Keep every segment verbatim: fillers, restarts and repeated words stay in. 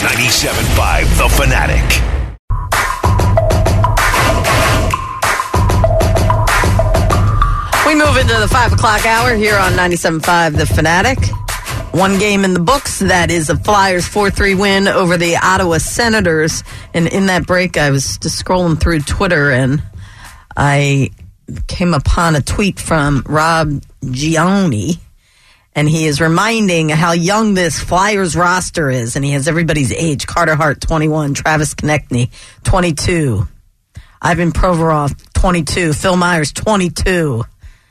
ninety-seven point five The Fanatic. We move into the five o'clock hour here on ninety-seven point five The Fanatic. One game in the books, that is a Flyers four three win over the Ottawa Senators. And in that break, I was just scrolling through Twitter, and I came upon a tweet from Rob Gioni, and he is reminding how young this Flyers roster is, and he has everybody's age. Carter Hart, twenty-one, Travis Konechny, twenty-two, Ivan Provorov, twenty-two, Phil Myers, twenty-two,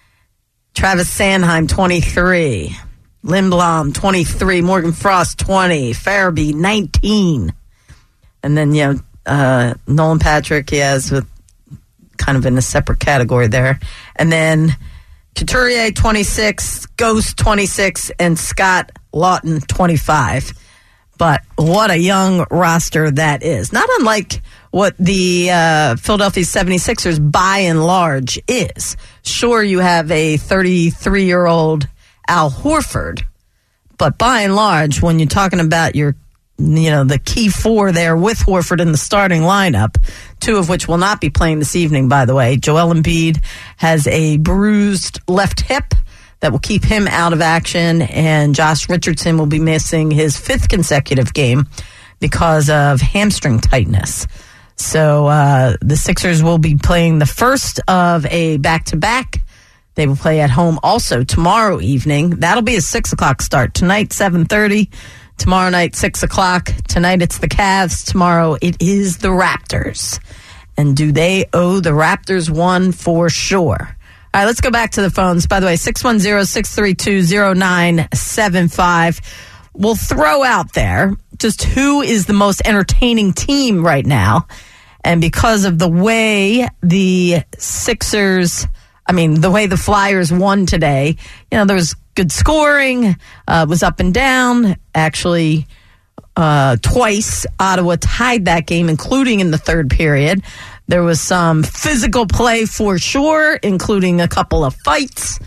Travis Sanheim, twenty-three, Lindblom, twenty-three, Morgan Frost, twenty, Farabee, nineteen. And then, you know, uh, Nolan Patrick, he has with kind of in a separate category there. And then Couturier, twenty-six, Ghost, twenty-six, and Scott Lawton, twenty-five. But what a young roster that is. Not unlike what the uh, Philadelphia seventy-sixers by and large is. Sure, you have a thirty-three-year-old Al Horford, but by and large, when you're talking about your, you know, the key four there with Horford in the starting lineup, two of which will not be playing this evening, by the way. Joel Embiid has a bruised left hip that will keep him out of action, and Josh Richardson will be missing his fifth consecutive game because of hamstring tightness. So uh, the Sixers will be playing the first of a back-to-back. They will play at home also tomorrow evening. That'll be a six o'clock start. Tonight, seven thirty. Tomorrow night, six o'clock. Tonight, it's the Cavs. Tomorrow, it is the Raptors. And do they owe the Raptors one? For sure. All right, let's go back to the phones. By the way, six one zero, six three two, zero nine seven five. We'll throw out there just who is the most entertaining team right now. And because of the way the Sixers, I mean, the way the Flyers won today, you know, there was good scoring, uh, was up and down. Actually, uh, twice Ottawa tied that game, including in the third period. There was some physical play for sure, including a couple of fights.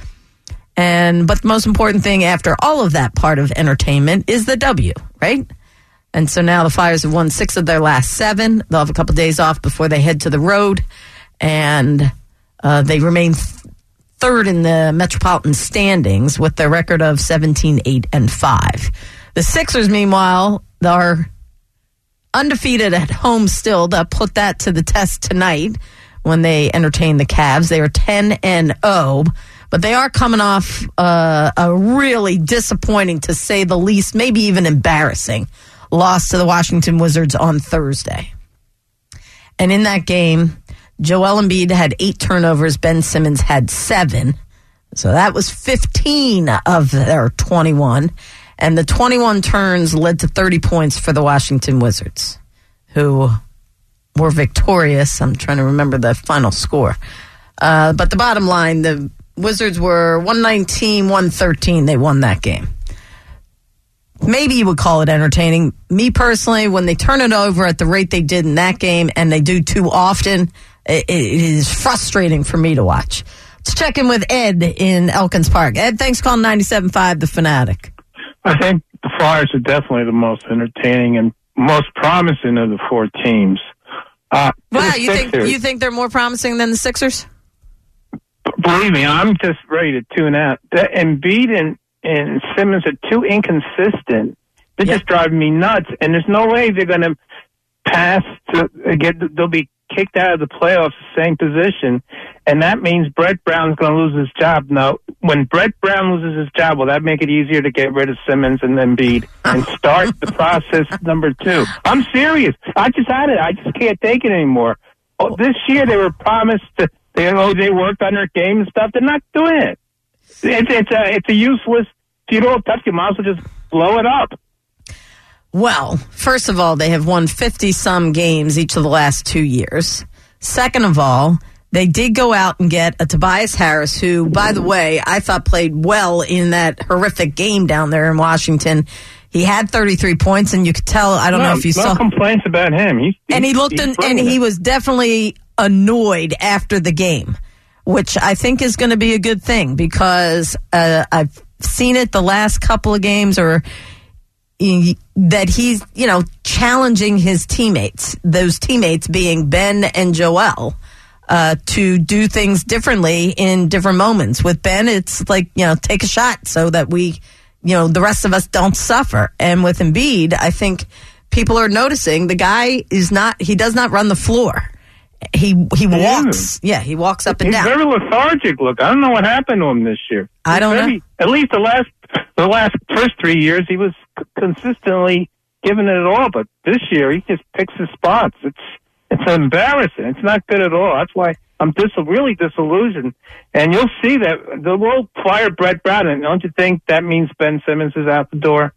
And but the most important thing after all of that part of entertainment is the W, right? And so now the Flyers have won six of their last seven. They'll have a couple days off before they head to the road. And uh, they remain th- third in the Metropolitan standings with their record of seventeen, eight, and five. The Sixers, meanwhile, are undefeated at home still. They'll put that to the test tonight when they entertain the Cavs. They are ten and oh, but they are coming off uh, a really disappointing, to say the least, maybe even embarrassing loss to the Washington Wizards on Thursday. And in that game, Joel Embiid had eight turnovers. Ben Simmons had seven. So that was fifteen of their twenty-one. And the twenty-one turns led to thirty points for the Washington Wizards, who were victorious. I'm trying to remember the final score. Uh, but the bottom line, the Wizards were one nineteen, one thirteen. They won that game. Maybe you would call it entertaining. Me personally, when they turn it over at the rate they did in that game, and they do too often, it, it is frustrating for me to watch. Let's check in with Ed in Elkins Park. Ed, thanks for calling ninety-seven point five The Fanatic. I think the Flyers are definitely the most entertaining and most promising of the four teams. Uh, wow, you think you think they're more promising than the Sixers? Believe me, I'm just ready to tune out. The Embiid and, and Simmons are too inconsistent. They're yep. just driving me nuts, and there's no way they're going to pass to get. They'll be kicked out of the playoffs, the same position, and that means Brett Brown's going to lose his job. Now, when Brett Brown loses his job, will that make it easier to get rid of Simmons and Embiid and start the process number two? I'm serious. I just had it. I just can't take it anymore. Oh, this year they were promised to, they oh, they worked on their game and stuff. They're not doing it. It's it's a it's a useless. If you don't touch it, you might as well just blow it up. Well, first of all, they have won fifty-some games each of the last two years. Second of all, they did go out and get a Tobias Harris, who, by the way, I thought played well in that horrific game down there in Washington. He had thirty-three points, and you could tell, I don't no, know if you no saw. No complaints about him. He, he, and he looked, in, and he was definitely annoyed after the game, which I think is going to be a good thing, because uh, I've seen it the last couple of games, or he, that he's, you know, challenging his teammates, those teammates being Ben and Joel, uh, to do things differently in different moments. With Ben, it's like, you know, take a shot so that we, you know, the rest of us don't suffer. And with Embiid, I think people are noticing the guy is not, he does not run the floor. He he walks. Yeah, he walks up and He's down. He's very lethargic. Look, I don't know what happened to him this year. I don't very, know. At least the last the last first three years, he was c- consistently giving it all. But this year, he just picks his spots. It's it's embarrassing. It's not good at all. That's why I'm dis- really disillusioned. And you'll see that the world fire Brett Brown. And don't you think that means Ben Simmons is out the door?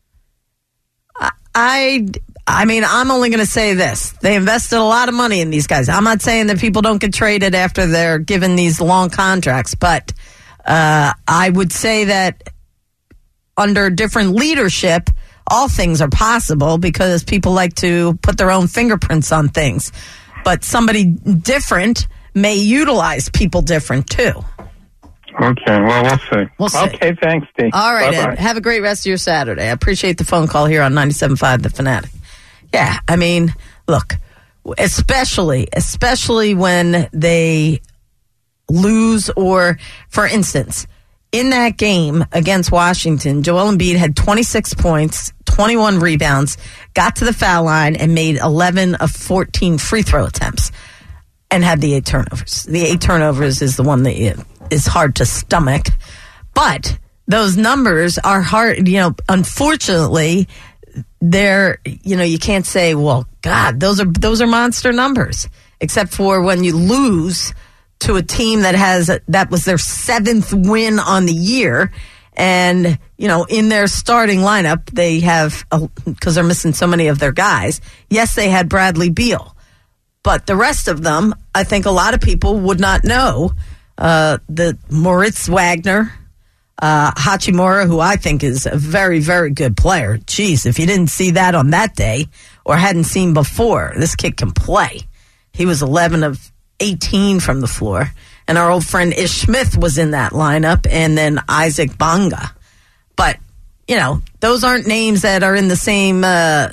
I. I mean, I'm only going to say this. They invested a lot of money in these guys. I'm not saying that people don't get traded after they're given these long contracts, but uh, I would say that under different leadership, all things are possible because people like to put their own fingerprints on things. But somebody different may utilize people different, too. Okay, well, we'll see. We'll see. Okay, thanks, Steve. All right, Bye-bye. Ed. Have a great rest of your Saturday. I appreciate the phone call here on ninety-seven point five The Fanatic. Yeah, I mean, look, especially, especially when they lose or, for instance, in that game against Washington, Joel Embiid had twenty-six points, twenty-one rebounds, got to the foul line, and made eleven of fourteen free throw attempts and had the eight turnovers. The eight turnovers is the one that is hard to stomach. But those numbers are hard, you know, unfortunately, they're, you know, you can't say, well, God, those are those are monster numbers, except for when you lose to a team that has that was their seventh win on the year, and you know, in their starting lineup they have, because they're missing so many of their guys. Yes, they had Bradley Beal, but the rest of them, I think a lot of people would not know. Uh, the Moritz Wagner. Uh, Hachimura, who I think is a very, very good player. Jeez, if you didn't see that on that day or hadn't seen before, this kid can play. He was eleven of eighteen from the floor. And our old friend Ish Smith was in that lineup, and then Isaac Bonga. But, you know, those aren't names that are in the same uh,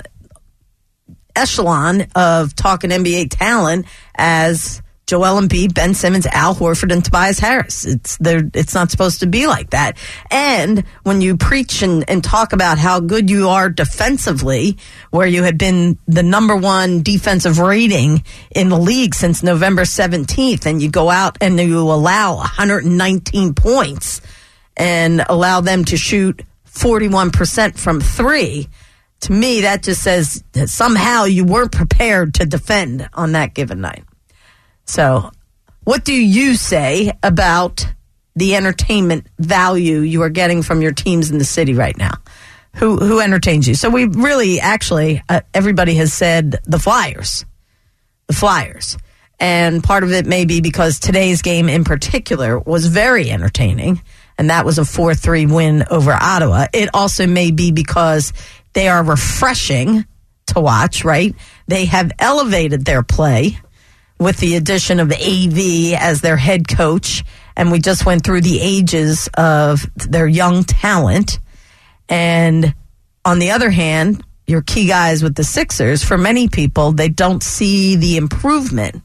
echelon of talking N B A talent as Joel Embiid, Ben Simmons, Al Horford, and Tobias Harris. It's it's not supposed to be like that. And when you preach and, and talk about how good you are defensively, where you had been the number one defensive rating in the league since November seventeenth, and you go out and you allow one hundred nineteen points and allow them to shoot forty-one percent from three, to me, that just says that somehow you weren't prepared to defend on that given night. So, what do you say about the entertainment value you are getting from your teams in the city right now? Who who entertains you? So we really, actually, uh, everybody has said the Flyers. The Flyers. And part of it may be because today's game in particular was very entertaining, and that was a four three win over Ottawa. It also may be because they are refreshing to watch, right? They have elevated their play with the addition of A V as their head coach, and we just went through the ages of their young talent. And on the other hand, your key guys with the Sixers, for many people, they don't see the improvement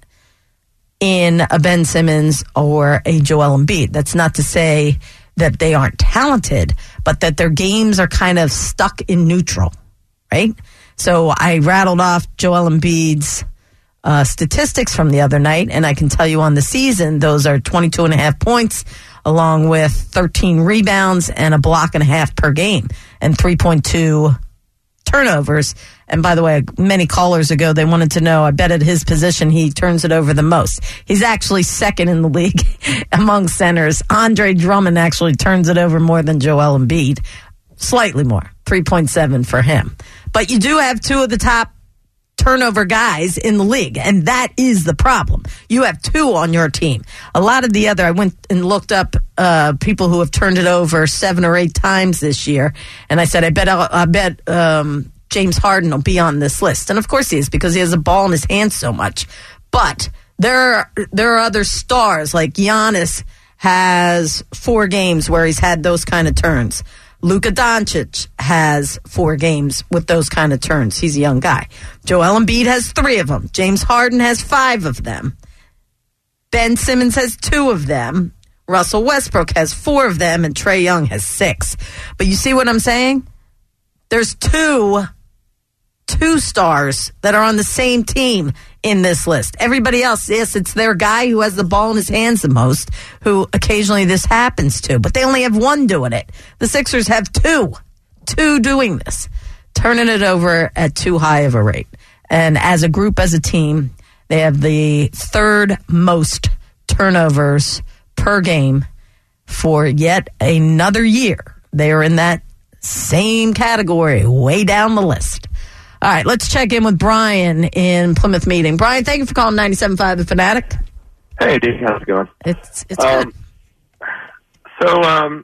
in a Ben Simmons or a Joel Embiid. That's not to say that they aren't talented, but that their games are kind of stuck in neutral, right? So I rattled off Joel Embiid's Uh, statistics from the other night, and I can tell you on the season, those are twenty-two and a half points, along with thirteen rebounds and a block and a half per game, and three point two turnovers. And by the way, many callers ago, they wanted to know, I bet at his position, he turns it over the most. He's actually second in the league among centers. Andre Drummond actually turns it over more than Joel Embiid, slightly more, three point seven for him. But you do have two of the top turnover guys in the league, and that is the problem. You have two on your team. A lot of the other, I went and looked up uh, people who have turned it over seven or eight times this year, and I said, I bet I'll, I bet um, James Harden will be on this list. And of course he is, because he has a ball in his hand so much. But there are, there are other stars, like Giannis has four games where he's had those kind of turns. Luka Doncic has four games with those kind of turns. He's a young guy. Joel Embiid has three of them. James Harden has five of them. Ben Simmons has two of them. Russell Westbrook has four of them, and Trae Young has six. But you see what I'm saying? There's two, two stars that are on the same team in this list. Everybody else, yes, it's their guy who has the ball in his hands the most, who occasionally this happens to. But they only have one doing it. The Sixers have two, two doing this, turning it over at too high of a rate. And as a group, as a team, they have the third most turnovers per game for yet another year. They are in that same category, way down the list. All right, let's check in with Brian in Plymouth Meeting. Brian, thank you for calling ninety-seven point five The Fanatic. Hey, Dave, how's it going? It's it's um, good. So, um,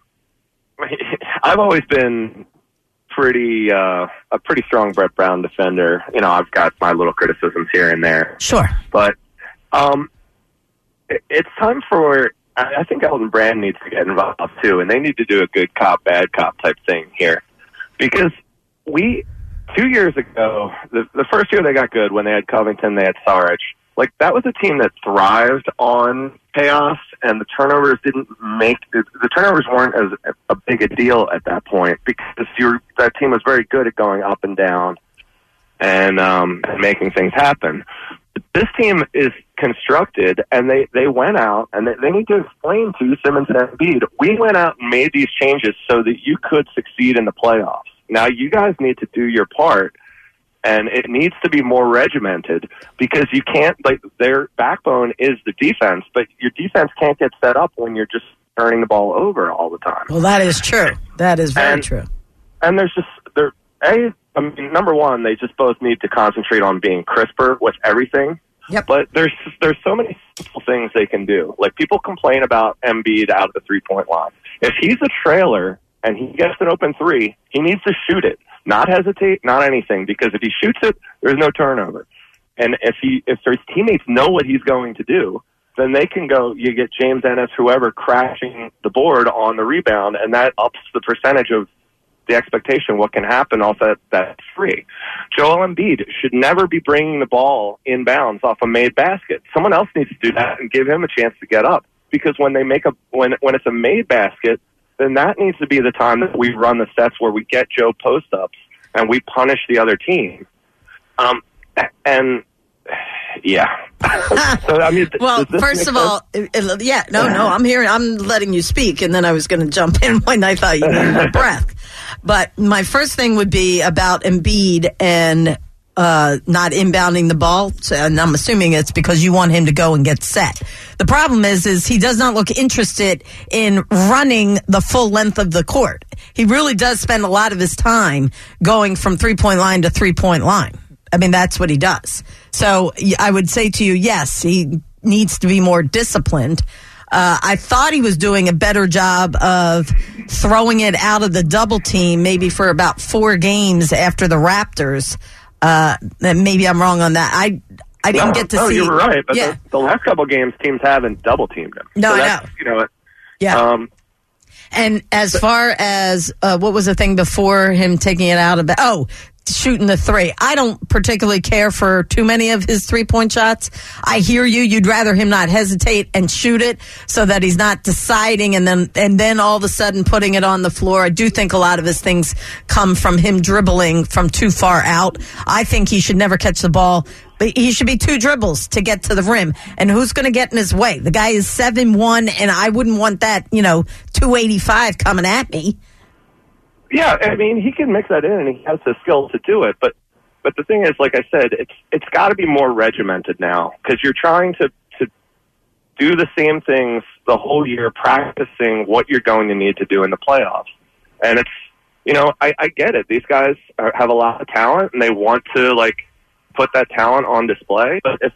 I've always been pretty uh, a pretty strong Brett Brown defender. You know, I've got my little criticisms here and there. Sure, but um, it, it's time for. I think Elton Brand needs to get involved too, and they need to do a good cop, bad cop type thing here, because we. Two years ago, the, the first year they got good when they had Covington, they had Saric. Like, that was a team that thrived on chaos, and the turnovers didn't make the, the turnovers weren't as a big a deal at that point because you're, that team was very good at going up and down and um, and making things happen. But this team is constructed, and they, they went out, and they, they need to explain to Simmons and Embiid, we went out and made these changes so that you could succeed in the playoffs. Now, you guys need to do your part, and it needs to be more regimented because you can't, like, their backbone is the defense, but your defense can't get set up when you're just turning the ball over all the time. Well, that is true. That is very and, true. And there's just, there, A, I mean, number one, they just both need to concentrate on being crisper with everything. Yep. But there's there's so many simple things they can do. Like, people complain about Embiid out of the three-point line. If he's a trailer and he gets an open three, he needs to shoot it, not hesitate, not anything, because if he shoots it, there's no turnover. And if he, if his teammates know what he's going to do, then they can go, you get James Ennis, whoever, crashing the board on the rebound, and that ups the percentage of the expectation, what can happen off that, that free. Joel Embiid should never be bringing the ball inbounds off a made basket. Someone else needs to do that and give him a chance to get up, because when they make a, when, when it's a made basket, then that needs to be the time that we run the sets where we get Joe post-ups and we punish the other team. Um, and, yeah. so, I mean, well, first of all, it, it, yeah, no, no, I'm hearing, I'm letting you speak, and then I was going to jump in when I thought you needed a breath. But my first thing would be about Embiid and uh, not inbounding the ball, and I'm assuming it's because you want him to go and get set. The problem is, is he does not look interested in running the full length of the court. He really does spend a lot of his time going from three-point line to three-point line. I mean, that's what he does. So I would say to you, yes, he needs to be more disciplined. Uh, I thought he was doing a better job of throwing it out of the double team maybe for about four games after the Raptors. Uh, maybe I'm wrong on that. I I didn't no, get to no, see. No, you're right. But yeah. the, the last couple games, teams haven't double teamed him. No, so I that's, know. You know, yeah. Um, and as far as uh, what was the thing before him taking it out of the, oh, shooting the three. I don't particularly care for too many of his three-point shots. I hear you. You'd rather him not hesitate and shoot it so that he's not deciding and then and then all of a sudden putting it on the floor. I do think a lot of his things come from him dribbling from too far out. I think he should never catch the ball. But he should be two dribbles to get to the rim. And who's going to get in his way? The guy is seven one, and I wouldn't want that, you know, two eighty-five coming at me. Yeah, I mean, he can mix that in, and he has the skill to do it. But but the thing is, like I said, it's it's got to be more regimented now, because you're trying to, to do the same things the whole year, practicing what you're going to need to do in the playoffs. And it's, you know, I, I get it. These guys are, have a lot of talent, and they want to, like, put that talent on display. But if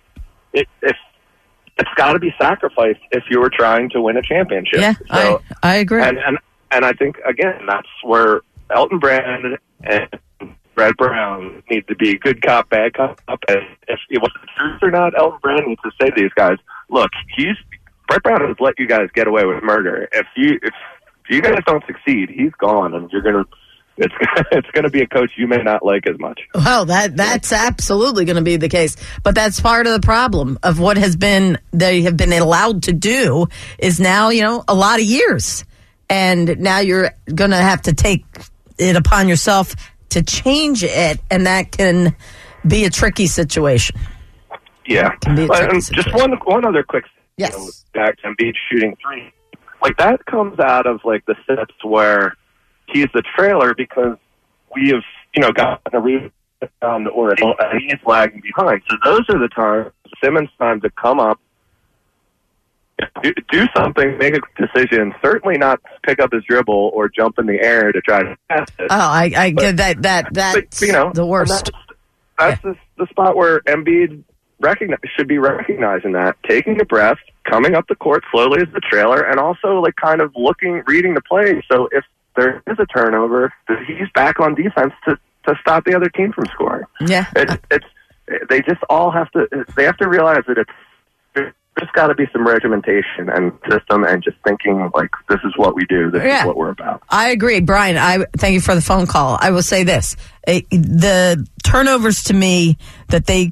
it if it's got to be sacrificed if you were trying to win a championship. Yeah, so, I I agree. And, and And I think, again, that's where Elton Brand and Brett Brown need to be good cop, bad cop. And if it was the truth or not, Elton Brand needs to say to these guys, look, he's Brett Brown has let you guys get away with murder. If you if if you guys don't succeed, he's gone, and you're gonna. It's it's going to be a coach you may not like as much. Well, that that's absolutely going to be the case. But that's part of the problem of what has been they have been allowed to do is now, you know, a lot of years. And now you're going to have to take it upon yourself to change it. And that can be a tricky situation. Yeah. Tricky but, um, situation. Just one one other quick yes. you know, back to Embiid shooting three. Like, that comes out of, like, the sets where he's the trailer because we have, you know, gotten a rebound or he's lagging behind. So those are the times, Simmons' time to come up, do, do something, make a decision. Certainly not pick up his dribble or jump in the air to try to pass it. Oh, I, I but, get that. That that's but, you know, the worst. That's, that's yeah. the, the spot where Embiid recognize, should be recognizing that, taking a breath, coming up the court slowly as the trailer, and also like kind of looking, reading the play. So if there is a turnover, he's back on defense to, to stop the other team from scoring. Yeah, it's, it's they just all have to they have to realize that it's there's got to be some regimentation and system and just thinking like this is what we do, this yeah. is what we're about. I agree, Brian. I thank you for the phone call. I will say this: the turnovers to me that they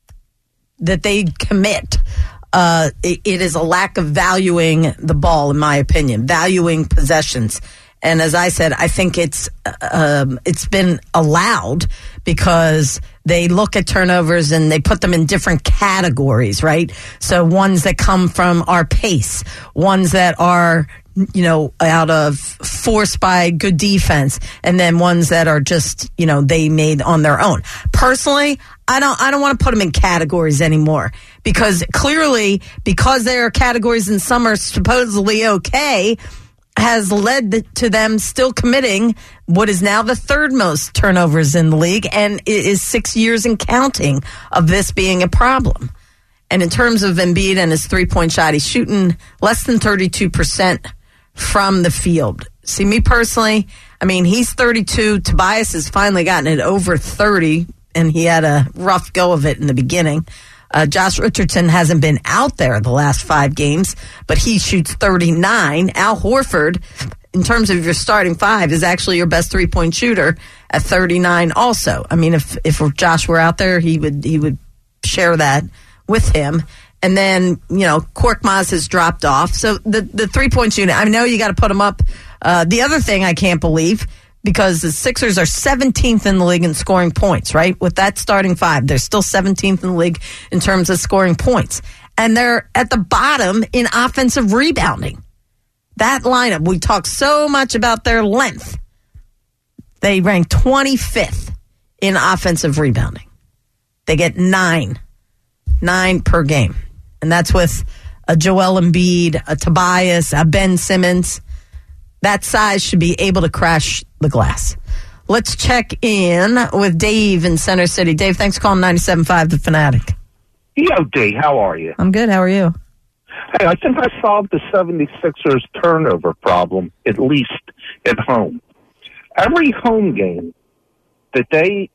that they commit. Uh, it, it is a lack of valuing the ball, in my opinion, valuing possessions. And as I said, I think it's um, it's been allowed because they look at turnovers and they put them in different categories, right? So ones that come from our pace, ones that are, you know, out of force by good defense, and then ones that are just, you know, they made on their own. Personally, I don't I don't want to put them in categories anymore because clearly, because there are categories and some are supposedly okay, has led to them still committing what is now the third most turnovers in the league, and it is six years and counting of this being a problem. And in terms of Embiid and his three-point shot, he's shooting less than thirty-two percent from the field. See, me personally, I mean, he's thirty-two. Tobias has finally gotten it over thirty, and he had a rough go of it in the beginning. Uh, Josh Richardson hasn't been out there the last five games, but he shoots thirty-nine. Al Horford, in terms of your starting five, is actually your best three-point shooter at thirty-nine also. I mean, if if Josh were out there, he would he would share that with him. And then, you know, Korkmaz has dropped off. So the, the three-point shooting, I know you got to put him up. Uh, the other thing I can't believe, because the Sixers are seventeenth in the league in scoring points, right? With that starting five, they're still seventeenth in the league in terms of scoring points. And they're at the bottom in offensive rebounding. That lineup, we talk so much about their length. They rank twenty-fifth in offensive rebounding. They get nine, nine per game. And that's with a Joel Embiid, a Tobias, a Ben Simmons. That size should be able to crash the glass. Let's check in with Dave in Center City. Dave, thanks for calling ninety-seven point five The Fanatic. Yo, D, how are you? I'm good. How are you? Hey, I think I solved the seventy-sixers turnover problem, at least at home. Every home game that they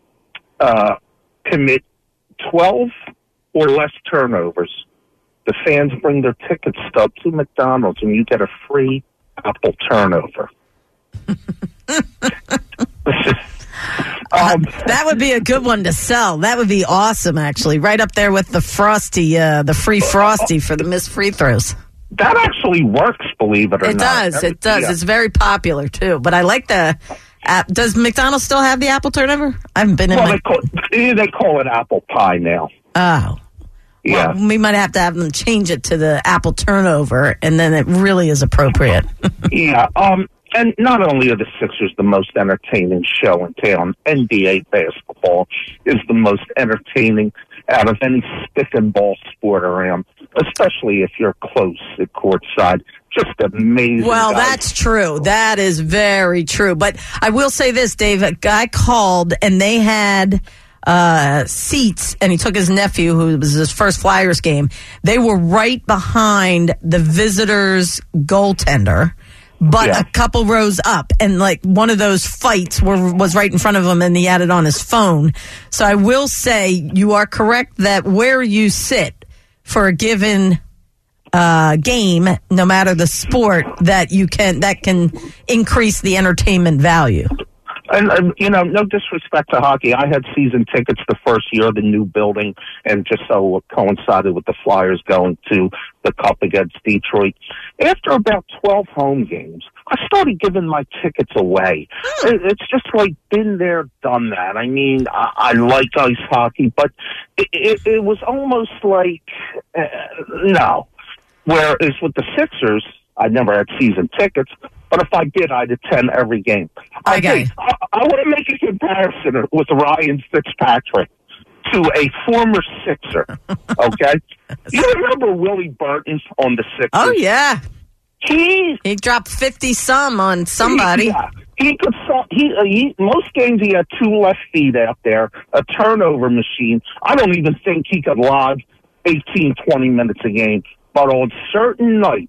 uh, commit twelve or less turnovers, the fans bring their ticket stub to McDonald's and you get a free apple turnover. um, that would be a good one to sell. That would be awesome, actually. Right up there with the Frosty, uh, the free Frosty for the missed free throws. That actually works, believe it or it not. Does, it does. Yeah. It's very popular, too. But I like the app. Does McDonald's still have the apple turnover? I haven't been in well, my... they, call, they call it apple pie now. Oh. Yeah. Well, we might have to have them change it to the apple turnover, and then it really is appropriate. yeah. Um, and not only are the Sixers the most entertaining show in town, N B A basketball is the most entertaining out of any stick and ball sport around, especially if you're close at courtside. Just amazing. Well, guys. That's true. That is very true. But I will say this, Dave, a guy called, and they had... Uh, seats, and he took his nephew, who was his first Flyers game. They were right behind the visitors' goaltender, but yeah. a couple rows up, and like one of those fights were, was right in front of him, and he had it on his phone. So I will say you are correct that where you sit for a given uh, game, no matter the sport, that you can that can increase the entertainment value. And, and, you know, no disrespect to hockey. I had season tickets the first year of the new building, and just so it coincided with the Flyers going to the Cup against Detroit. After about twelve home games, I started giving my tickets away. It, it's just like been there, done that. I mean, I, I like ice hockey, but it, it, it was almost like, uh, no. Whereas with the Sixers, I never had season tickets, but if I did, I'd attend every game. Okay. Okay, I, I want to make a comparison with Ryan Fitzpatrick to a former Sixer, okay? You remember Willie Burton on the Sixers? Oh, yeah. He, he dropped fifty-some on somebody. He, yeah, he could. He, uh, he most games he had two left feet out there, a turnover machine. I don't even think he could log eighteen, twenty minutes a game. But on certain nights,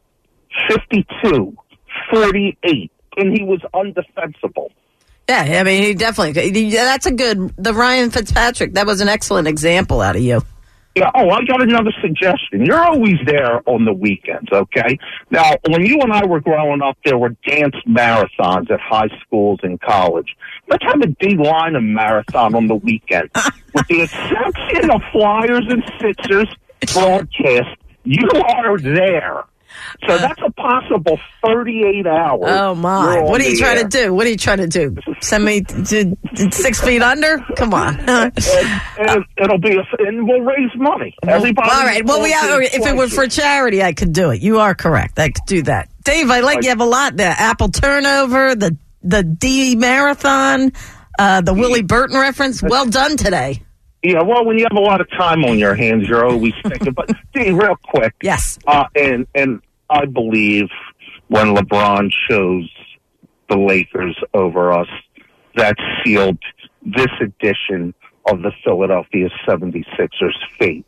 fifty-two, forty-eight, and he was undefensible. Yeah, I mean, he definitely, that's a good, the Ryan Fitzpatrick, that was an excellent example out of you. Yeah, oh, I got another suggestion. You're always there on the weekends, okay? Now, when you and I were growing up, there were dance marathons at high schools and college. Let's have a D-line of marathon on the weekend. With the exception of Flyers and Sixers broadcast, you are there. So that's a possible thirty-eight hours. Oh, my. What are you trying air. to do? What are you trying to do? Send me to, to six feet under? Come on. and, and it'll be, a, and we'll raise money. Everybody. All right. Well, we are, if it were for charity, I could do it. You are correct. I could do that. Dave, I like I, you have a lot there. Apple turnover, the, the D marathon, uh, the Willie Burton reference. Well done today. Yeah, well, when you have a lot of time on your hands, you're always thinking. But, Dee, real quick. Yes. Uh, and, and I believe when LeBron chose the Lakers over us, that sealed this edition of the Philadelphia seventy-sixers fate.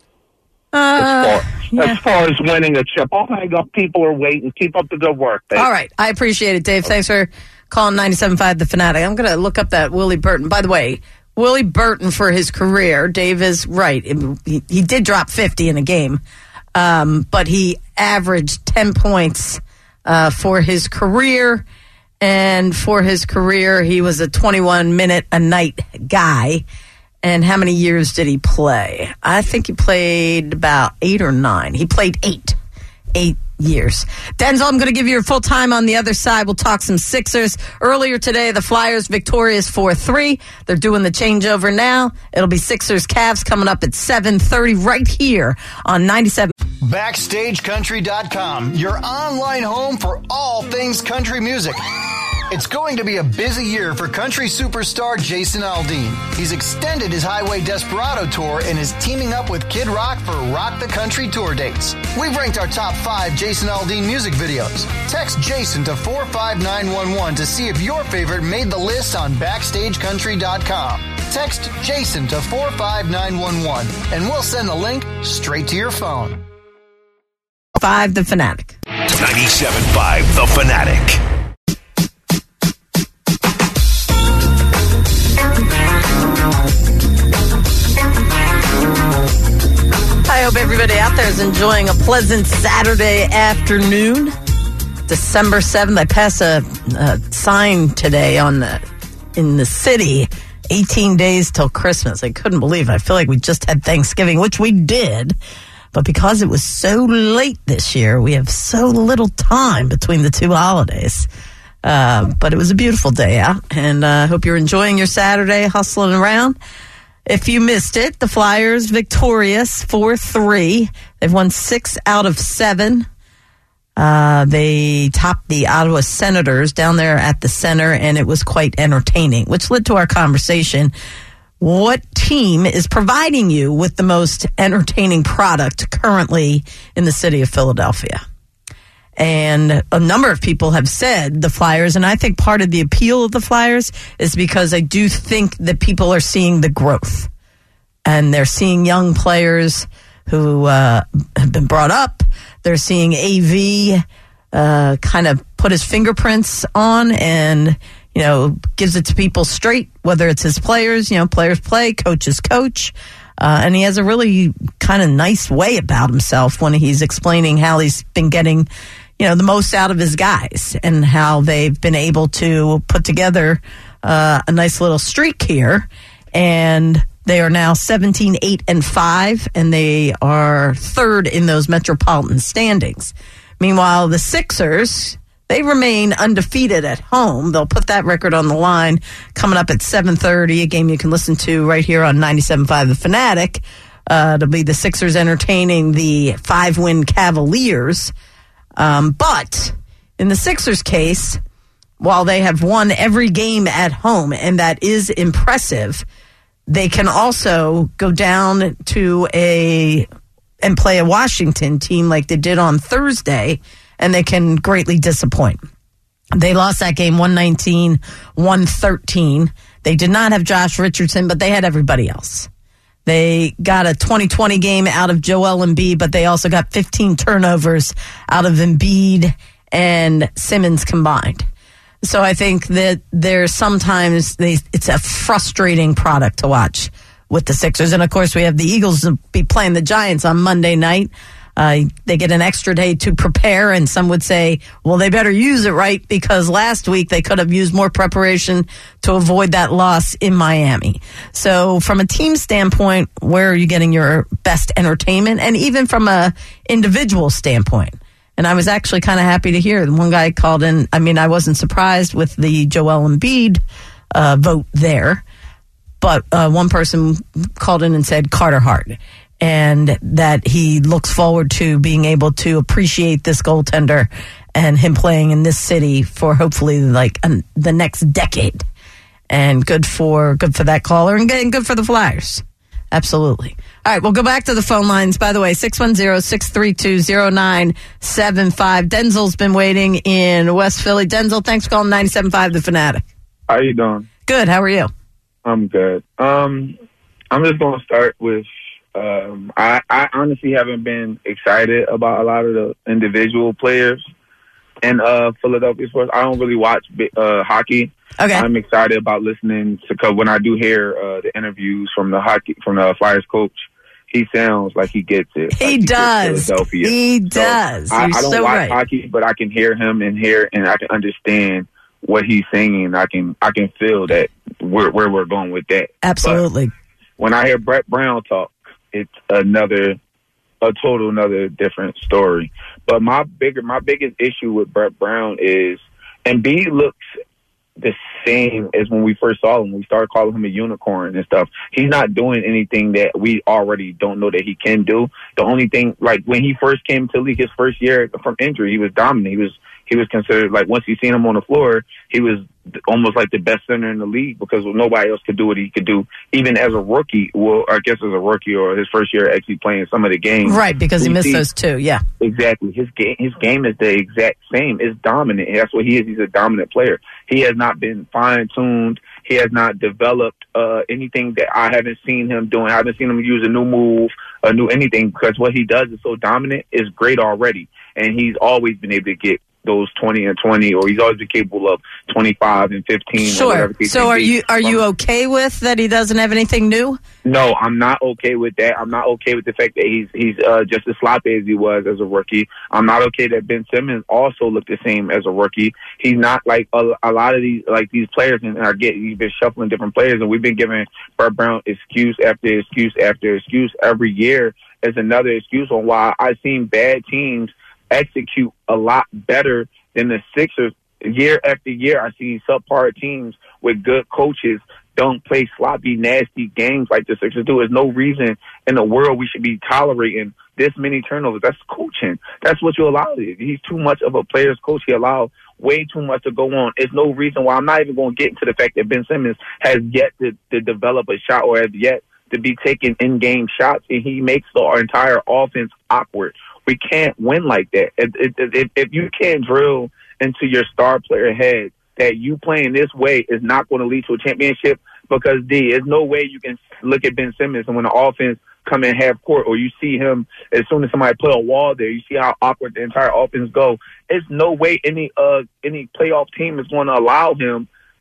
Uh, as, far, yeah. as far as winning a chip. I'll hang up. People are waiting. Keep up the good work, Dave. All right. I appreciate it, Dave. Thanks for calling ninety-seven point five The Fanatic. I'm going to look up that Willie Burton. By the way, Willie Burton for his career, Dave is right. He, he did drop fifty in a game, um, but he averaged ten points uh, for his career. And for his career, he was a twenty-one minute a night guy. And how many years did he play? I think he played about eight or nine. He played eight. Eight years. Denzel, I'm going to give you your full time on the other side. We'll talk some Sixers. Earlier today, the Flyers victorious four three. They're doing the changeover now. It'll be Sixers Cavs coming up at seven thirty right here on ninety-seven. Backstage Country dot com, your online home for all things country music. It's going to be a busy year for country superstar Jason Aldean. He's extended his Highway Desperado tour and is teaming up with Kid Rock for Rock the Country tour dates. We've ranked our top five Jason Aldean music videos. Text Jason to four five nine one one to see if your favorite made the list on Backstage Country dot com. Text Jason to four five nine one one and we'll send the link straight to your phone. Five The Fanatic. ninety-seven point five The Fanatic. I hope everybody out there is enjoying a pleasant Saturday afternoon. December seventh, I passed a, a sign today on the, in the city, eighteen days till Christmas. I couldn't believe it. I feel like we just had Thanksgiving, which we did. But because it was so late this year, we have so little time between the two holidays. Uh, but it was a beautiful day out, and I uh, hope you're enjoying your Saturday, hustling around. If you missed it, the Flyers victorious four three. They've won six out of seven. Uh, they topped the Ottawa Senators down there at the center, and it was quite entertaining, which led to our conversation. What team is providing you with the most entertaining product currently in the city of Philadelphia? And a number of people have said the Flyers, and I think part of the appeal of the Flyers is because I do think that people are seeing the growth. And they're seeing young players who uh, have been brought up. They're seeing A V uh, kind of put his fingerprints on and, you know, gives it to people straight, whether it's his players, you know, players play, coaches coach. Uh, and he has a really kind of nice way about himself when he's explaining how he's been getting, you know, the most out of his guys and how they've been able to put together uh, a nice little streak here. And they are now seventeen, eight, and five, and they are third in those Metropolitan standings. Meanwhile, the Sixers, they remain undefeated at home. They'll put that record on the line coming up at seven thirty, a game you can listen to right here on ninety-seven point five The Fanatic. Uh, it'll be the Sixers entertaining the five-win Cavaliers. Um, but in the Sixers case, while they have won every game at home, and that is impressive, they can also go down to a and play a Washington team like they did on Thursday, and they can greatly disappoint. They lost that game one nineteen, one thirteen. They did not have Josh Richardson, but they had everybody else. They got a twenty twenty game out of Joel Embiid, but they also got fifteen turnovers out of Embiid and Simmons combined. So I think that there's sometimes they, it's a frustrating product to watch with the Sixers. And, of course, we have the Eagles to be playing the Giants on Monday night. Uh, they get an extra day to prepare, and some would say, well, they better use it right because last week they could have used more preparation to avoid that loss in Miami. So from a team standpoint, where are you getting your best entertainment? And even from a individual standpoint. And I was actually kind of happy to hear. One guy called in. I mean, I wasn't surprised with the Joel Embiid uh, vote there. But uh, one person called in and said Carter Hart. And that he looks forward to being able to appreciate this goaltender and him playing in this city for hopefully like um, the next decade. And good for good for that caller and good for the Flyers. Absolutely. All right, we'll go back to the phone lines. By the way, six one zero, six three two, zero nine seven five. Denzel's been waiting in West Philly. Denzel, thanks for calling ninety-seven point five The Fanatic. How you doing? Good. How are you? I'm good. Um, I'm just going to start with, um, I, I honestly haven't been excited about a lot of the individual players in uh, Philadelphia sports. I don't really watch uh, hockey. Okay. I'm excited about listening to, because when I do hear uh, the interviews from the hockey from the Flyers coach, he sounds like he gets it. He like he does. Philadelphia. He so does. I, You're I don't so watch right. hockey, but I can hear him and hear, and I can understand what he's singing. I can I can feel that where where we're going with that. Absolutely. But when I hear Brett Brown talk, it's another a total another different story. But my bigger my biggest issue with Brett Brown is Embiid looks the same as when we first saw him. We started calling him a unicorn and stuff. He's not doing anything that we already don't know that he can do. The only thing, like when he first came to the league, his first year from injury, he was dominant. He was he was considered, like, once you seen him on the floor, he was almost like the best center in the league because nobody else could do what he could do, even as a rookie. Well, I guess as a rookie or his first year actually playing some of the games. Right, because he missed those two, yeah. Exactly. His game, his game is the exact same. It's dominant. That's what he is. He's a dominant player. He has not been fine-tuned. He has not developed uh, anything that I haven't seen him doing. I haven't seen him use a new move, a new anything, because what he does is so dominant. Is great already, and he's always been able to get those twenty and twenty, or he's always been capable of twenty-five and fifteen. Sure. Or whatever so are you are you okay with that he doesn't have anything new? No, I'm not okay with that. I'm not okay with the fact that he's he's uh, just as sloppy as he was as a rookie. I'm not okay that Ben Simmons also looked the same as a rookie. He's not like a, a lot of these like these players, and I get you've been shuffling different players, and we've been giving Brett Brown excuse after excuse after excuse every year as another excuse on why I've seen bad teams execute a lot better than the Sixers. Year after year, I see subpar teams with good coaches don't play sloppy, nasty games like the Sixers do. There's no reason in the world we should be tolerating this many turnovers. That's coaching. That's what you allow. He's too much of a player's coach. He allowed way too much to go on. There's no reason why. I'm not even going to get into the fact that Ben Simmons has yet to, to develop a shot or has yet to be taking in-game shots, and he makes the entire offense awkward. We can't win like that. If, if, if you can't drill into your star player head that you playing this way is not going to lead to a championship, because D, there's no way you can look at Ben Simmons and when the offense come in half court, or you see him as soon as somebody put a wall there, you see how awkward the entire offense go. There's no way any uh any playoff team is going to allow him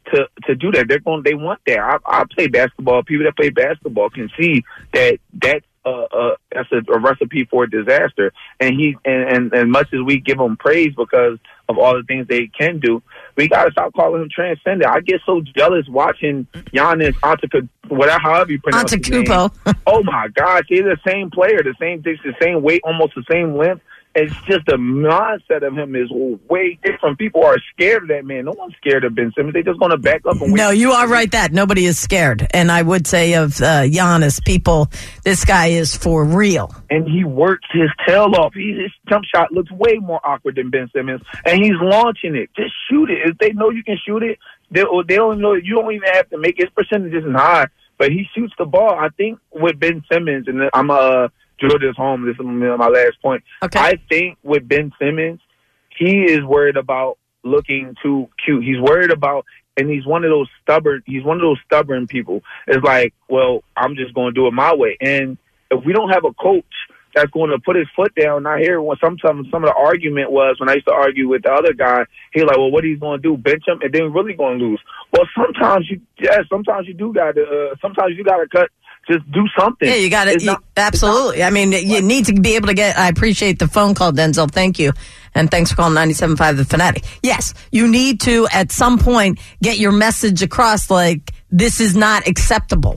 to to do that. They're going. They want that. I, I play basketball. People that play basketball can see that that's uh, uh that's a, a recipe for disaster. And he and, and as much as we give him praise because of all the things they can do, we got to stop calling him transcendent. I get so jealous watching Giannis Antetokounmpo, whatever, however you pronounce his name. Oh my gosh, he's the same player, the same, the same weight, almost the same length. It's just the mindset of him is way different. People are scared of that man. No one's scared of Ben Simmons. They're just going to back up and wait. No, you are right that. Nobody is scared. And I would say of uh, Giannis, people, this guy is for real. And he works his tail off. He, his jump shot looks way more awkward than Ben Simmons. And he's launching it. Just shoot it. If they know you can shoot it, they, they don't know. You don't even have to make it. His percentage isn't high. But he shoots the ball. I think with Ben Simmons, and I'm a... Uh, drill this home. This is my last point. Okay. I think with Ben Simmons, he is worried about looking too cute. He's worried about, and he's one of those stubborn. He's one of those stubborn people. It's like, well, I'm just going to do it my way. And if we don't have a coach that's going to put his foot down, I hear when sometimes some of the argument was when I used to argue with the other guy. He's like, well, what he's going to do? Bench him, and then really going to lose. Well, sometimes you, yeah, sometimes you do got to. Uh, sometimes you got to cut. Just do something. Yeah, you got it. Absolutely. Not, I mean, you need to be able to get, I appreciate the phone call, Denzel. Thank you. And thanks for calling ninety-seven point five The Fanatic. Yes, you need to, at some point, get your message across like, this is not acceptable.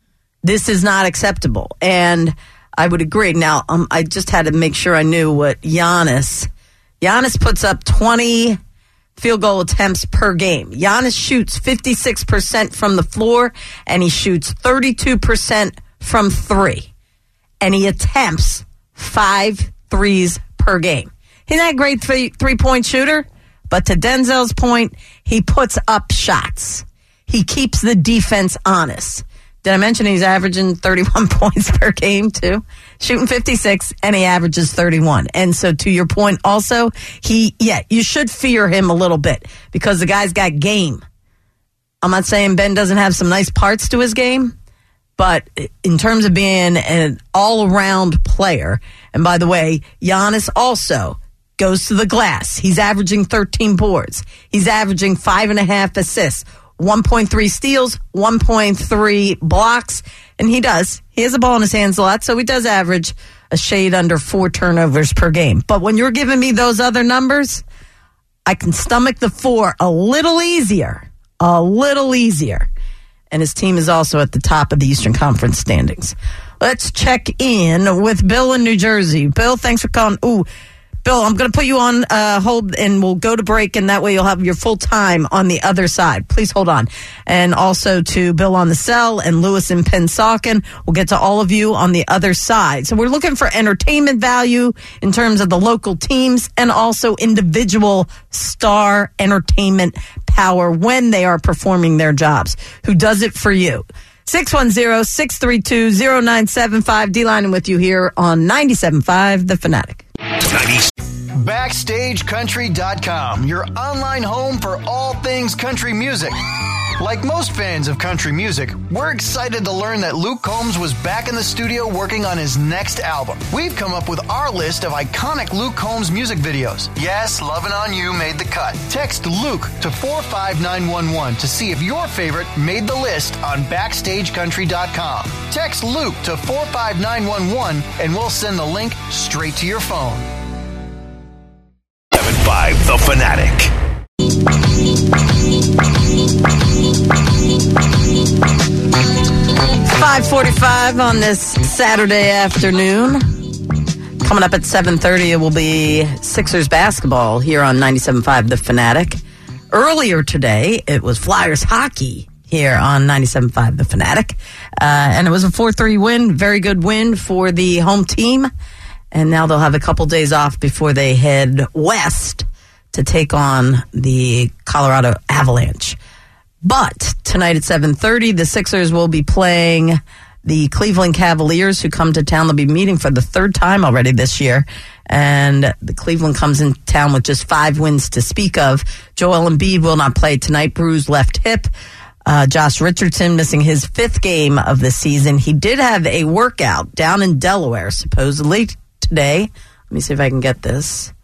This is not acceptable. And I would agree. Now, um, I just had to make sure I knew what Giannis, Giannis puts up twenty field goal attempts per game. Giannis shoots fifty-six percent from the floor, and he shoots thirty-two percent from three. And he attempts five threes per game. He's not a great three, three-point shooter, but to Denzel's point, he puts up shots. He keeps the defense honest. Did I mention he's averaging thirty-one points per game, too? Shooting fifty-six, and he averages thirty-one. And so to your point also, he, yeah, you should fear him a little bit because the guy's got game. I'm not saying Ben doesn't have some nice parts to his game, but in terms of being an all-around player, and by the way, Giannis also goes to the glass. He's averaging thirteen boards. He's averaging five and a half assists. one point three steals, one point three blocks, and he does. He has the ball in his hands a lot, so he does average a shade under four turnovers per game. But when you're giving me those other numbers, I can stomach the four a little easier, a little easier. And his team is also at the top of the Eastern Conference standings. Let's check in with Bill in New Jersey. Bill, thanks for calling. Ooh. Bill, I'm going to put you on uh, hold, and we'll go to break, and that way you'll have your full time on the other side. Please hold on. And also to Bill on the cell and Lewis in Pennsauken. We'll get to all of you on the other side. So we're looking for entertainment value in terms of the local teams and also individual star entertainment power when they are performing their jobs. Who does it for you? six one zero, six three two, zero nine seven five. D-lining with you here on ninety-seven point five The Fanatic. Backstage Country dot com, your online home for all things country music. Like most fans of country music, we're excited to learn that Luke Combs was back in the studio working on his next album. We've come up with our list of iconic Luke Combs music videos. Yes, Lovin' On You made the cut. Text Luke to four five nine one one to see if your favorite made the list on Backstage Country dot com. Text Luke to four five nine one one and we'll send the link straight to your phone. seven five The Fanatic. five forty-five on this Saturday afternoon. Coming up at seven thirty, it will be Sixers basketball here on ninety-seven point five The Fanatic. Earlier today, it was Flyers hockey here on ninety-seven point five The Fanatic. Uh, and it was a four three win, very good win for the home team. And now they'll have a couple days off before they head west to take on the Colorado Avalanche. But tonight at seven thirty, the Sixers will be playing the Cleveland Cavaliers, who come to town. They'll be meeting for the third time already this year. And the Cleveland comes in town with just five wins to speak of. Joel Embiid will not play tonight, bruised left hip. Uh, Josh Richardson missing his fifth game of the season. He did have a workout down in Delaware, supposedly today. Let me see if I can get this.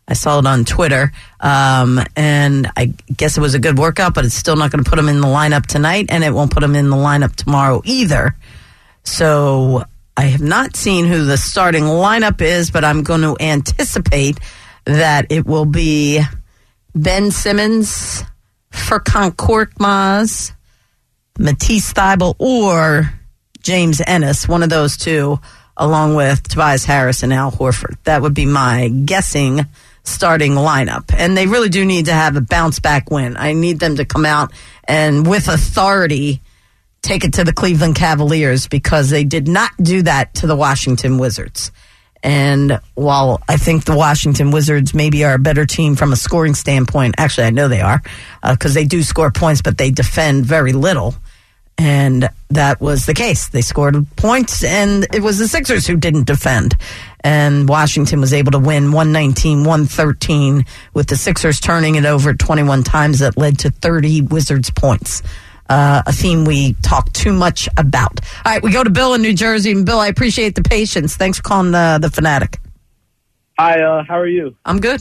I saw it on Twitter, um, and I guess it was a good workout, but it's still not going to put them in the lineup tonight, and it won't put them in the lineup tomorrow either. So I have not seen who the starting lineup is, but I'm going to anticipate that it will be Ben Simmons, Furkan Korkmaz, Matisse Thybulle, or James Ennis, one of those two, along with Tobias Harris and Al Horford. That would be my guessing starting lineup. And they really do need to have a bounce-back win. I need them to come out and, with authority, take it to the Cleveland Cavaliers, because they did not do that to the Washington Wizards. And while I think the Washington Wizards maybe are a better team from a scoring standpoint, actually I know they are, because uh, they do score points, but they defend very little. And that was the case. They scored points, and it was the Sixers who didn't defend. And Washington was able to win one nineteen one thirteen, with the Sixers turning it over twenty-one times. That led to thirty Wizards points, uh, a theme we talk too much about. All right, we go to Bill in New Jersey. And Bill, I appreciate the patience. Thanks for calling uh, the Fanatic. Hi, uh, how are you? I'm good.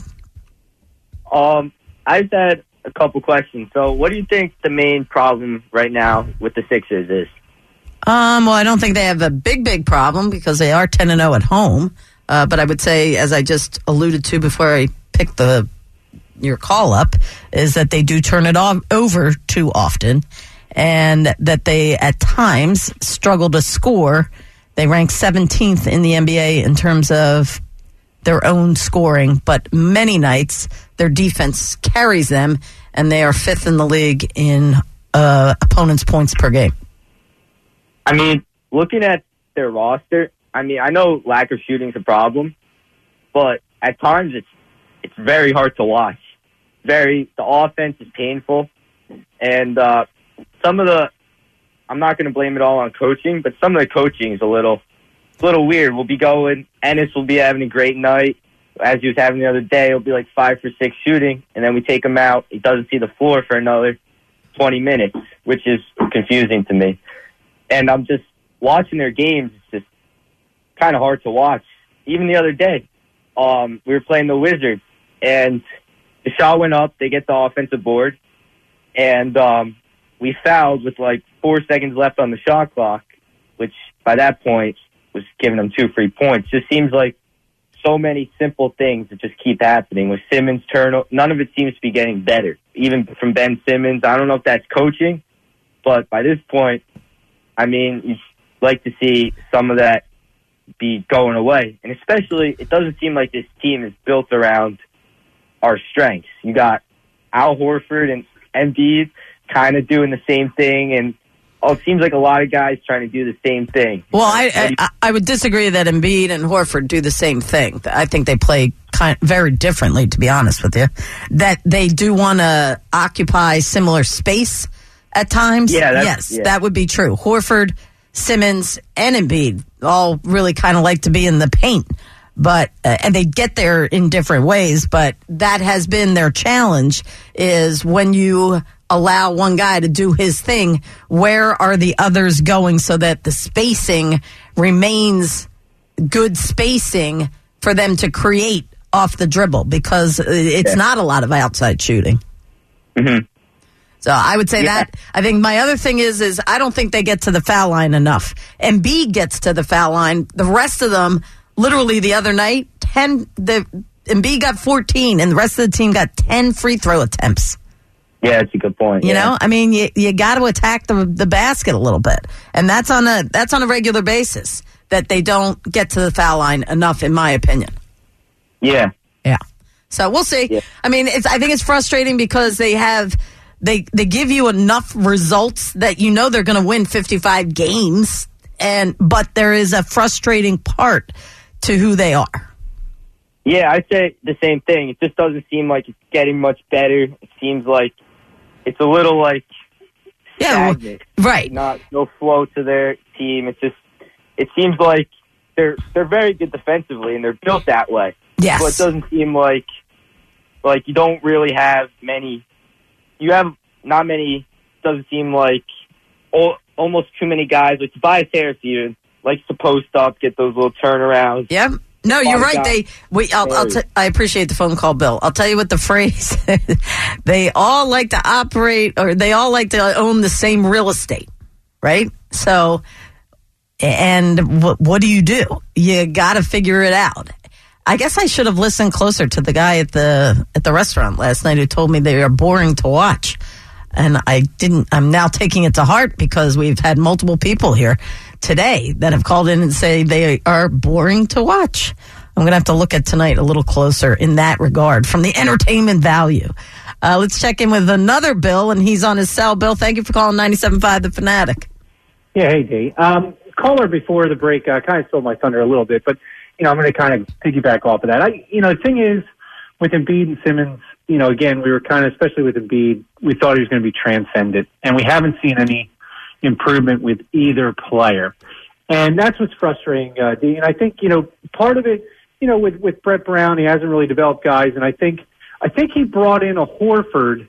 Um, I just had a couple questions. So what do you think the main problem right now with the Sixers is? Um, well, I don't think they have a big, big problem, because they are ten and oh at home. Uh, but I would say, as I just alluded to before I picked the your call up, is that they do turn it off, over too often, and that they at times struggle to score. They rank seventeenth in the N B A in terms of their own scoring, but many nights their defense carries them, and they are fifth in the league in uh, opponents' points per game. I mean, looking at their roster, I mean, I know lack of shooting is a problem, but at times it's it's very hard to watch. Very, the offense is painful, and uh, some of the, I'm not going to blame it all on coaching, but some of the coaching is a little, a little weird. We'll be going, Ennis will be having a great night, as he was having the other day. He'll be like five for six shooting, and then we take him out. He doesn't see the floor for another twenty minutes, which is confusing to me. And I'm just watching their games. It's just kind of hard to watch. Even the other day, um, we were playing the Wizards, and the shot went up. They get the offensive board, and um, we fouled with like four seconds left on the shot clock, which by that point was giving them two free points. Just seems like so many simple things that just keep happening. With Simmons' turnover, none of it seems to be getting better. Even from Ben Simmons, I don't know if that's coaching, but by this point, I mean, you'd like to see some of that be going away. And especially, it doesn't seem like this team is built around our strengths. You got Al Horford and Embiid kind of doing the same thing, and oh, it seems like a lot of guys trying to do the same thing. Well, I, I I would disagree that Embiid and Horford do the same thing. I think they play kind of very differently, to be honest with you. That they do want to occupy similar space at times. Yeah, that's, yes, yeah. that would be true. Horford, Simmons, and Embiid all really kind of like to be in the paint, but uh, and they get there in different ways. But that has been their challenge: is when you allow one guy to do his thing, where are the others going so that the spacing remains good spacing for them to create off the dribble, because it's yeah. not a lot of outside shooting. Mm-hmm. So I would say yeah. that. I think my other thing is, is I don't think they get to the foul line enough. Embiid gets to the foul line. The rest of them, literally the other night, ten, the Embiid got fourteen, and the rest of the team got ten free throw attempts. Yeah, that's a good point. You yeah. know, I mean, you you got to attack the the basket a little bit, and that's on a that's on a regular basis that they don't get to the foul line enough, in my opinion. Yeah, yeah. So we'll see. Yeah. I mean, it's I think it's frustrating because they have they they give you enough results that you know they're going to win fifty-five games, and but there is a frustrating part to who they are. Yeah, I'd say the same thing. It just doesn't seem like it's getting much better. It seems like it's a little like yeah, stagnant. Well, right. Not no flow to their team. It's just it seems like they're they're very good defensively and they're built that way. Yes. But it doesn't seem like like you don't really have many. You have not many. Doesn't seem like all, almost too many guys. Like Tobias Harris even likes to post up, get those little turnarounds. Yep. No, you're right. Guys. They, we, I'll, I'll t- I appreciate the phone call, Bill. I'll tell you what the phrase, they all like to operate, or they all like to own the same real estate, right? So, and what, what do you do? You got to figure it out. I guess I should have listened closer to the guy at the, at the restaurant last night who told me they are boring to watch. And I didn't, I'm now taking it to heart because we've had multiple people here today that have called in and say they are boring to watch. I'm going to have to look at tonight a little closer in that regard from the entertainment value. Uh, let's check in with another Bill, and he's on his cell. Bill, thank you for calling ninety-seven point five The Fanatic. Yeah, hey, Dee. Um, caller before the break uh, kind of stole my thunder a little bit, but, you know, I'm going to kind of piggyback off of that. I, you know, the thing is, with Embiid and Simmons, you know, again, we were kind of, especially with Embiid, we thought he was going to be transcendent, and we haven't seen any improvement with either player. And that's what's frustrating, uh, Dee. And I think, you know, part of it, you know, with, with Brett Brown, he hasn't really developed guys, and I think I think he brought in a Horford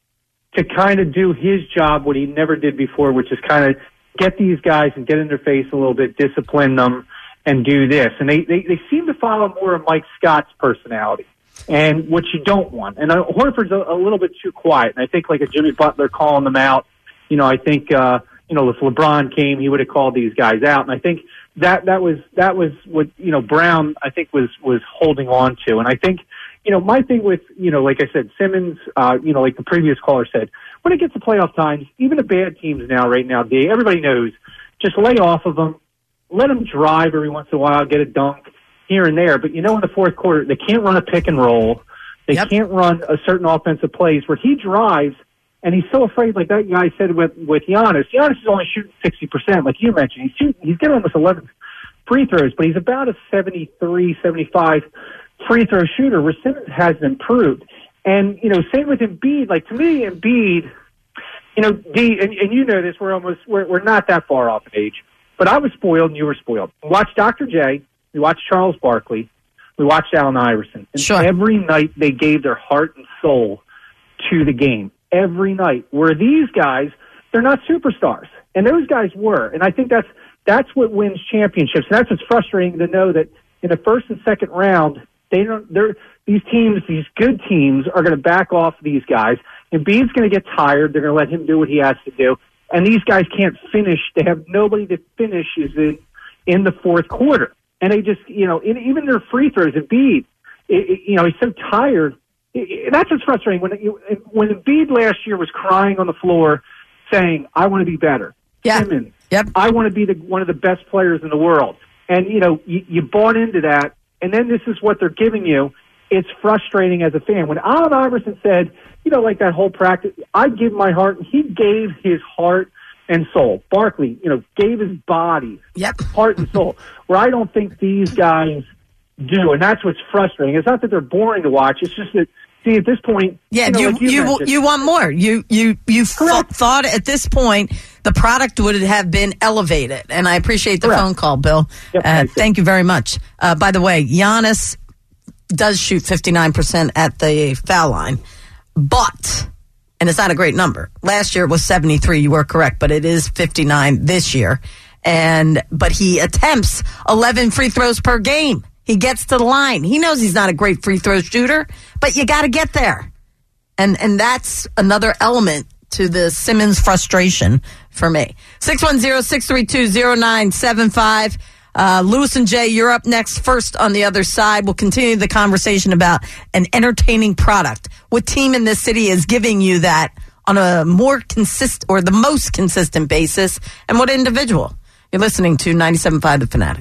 to kind of do his job, what he never did before, which is kind of get these guys and get in their face a little bit, discipline them, and do this. And they, they, they seem to follow more of Mike Scott's personality, and what you don't want. And uh, Horford's a, a little bit too quiet, and I think like a Jimmy Butler calling them out, you know, I think, uh, you know, if LeBron came, he would have called these guys out. And I think that, that was, that was what, you know, Brown, I think was, was holding on to. And I think, you know, my thing with, you know, like I said, Simmons, uh, you know, like the previous caller said, when it gets to playoff times, even the bad teams now, right now, Dave, everybody knows, just lay off of them, let them drive every once in a while, get a dunk here and there. But, you know, in the fourth quarter, they can't run a pick and roll. They yep. can't run a certain offensive plays where he drives, and he's so afraid, like that guy said with, with Giannis. Giannis is only shooting sixty percent, like you mentioned. He's shooting, he's getting almost eleven free throws, but he's about a seventy-three, seventy-five free throw shooter, where Simmons hasn't improved. And, you know, same with Embiid. Like, to me, Embiid, you know, D, and, and you know this, we're almost, we're, we're not that far off in age. But I was spoiled and you were spoiled. We watched Doctor J, we watched Charles Barkley, we watched Allen Iverson. And sure. every night they gave their heart and soul to the game. Every night. Where these guys, they're not superstars. And those guys were. And I think that's that's what wins championships. And that's what's frustrating to know that in the first and second round, they don't they're these teams, these good teams are going to back off these guys. Embiid's going to get tired. They're going to let him do what he has to do. And these guys can't finish. They have nobody that finishes in, in the fourth quarter. And they just, you know, in, even their free throws, Embiid, it, it, you know, he's so tired. It, it, that's what's frustrating. When you, when Embiid last year was crying on the floor saying, I want to be better. Yeah. Simmons, yep. I want to be the, one of the best players in the world. And, you know, you, you bought into that, and then this is what they're giving you. It's frustrating as a fan. When Allen Iverson said, you know, like that whole practice, I give my heart, he gave his heart and soul. Barkley, you know, gave his body, yep. heart and soul, where I don't think these guys do. And that's what's frustrating. It's not that they're boring to watch. It's just that, see, at this point, yeah, you know, you like you, you, you want more. You you you th- thought at this point the product would have been elevated, and I appreciate the Correct. phone call, Bill. Yep, uh, thank you very much. Uh, by the way, Giannis does shoot fifty-nine percent at the foul line, but, and it's not a great number. Last year it was seventy-three. You were correct, but it is fifty-nine this year, and but he attempts eleven free throws per game. He gets to the line. He knows he's not a great free throw shooter, but you got to get there. And and that's another element to the Simmons frustration for me. six one zero, six three two, zero nine seven five. Uh, Lewis and Jay, you're up next first on the other side. We'll continue the conversation about an entertaining product. What team in this city is giving you that on a more consistent or the most consistent basis, and what individual? You're listening to ninety-seven point five The Fanatic.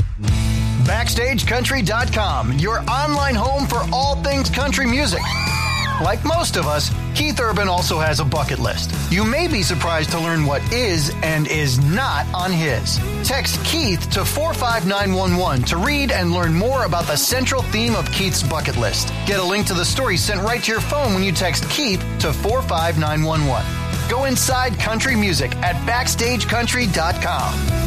Backstage Country dot com, your online home for all things country music. Like most of us, Keith Urban also has a bucket list. You may be surprised to learn what is and is not on his. Text Keith to four five nine one one to read and learn more about the central theme of Keith's bucket list. Get a link to the story sent right to your phone when you text Keith to four five nine one one. Go inside country music at Backstage Country dot com.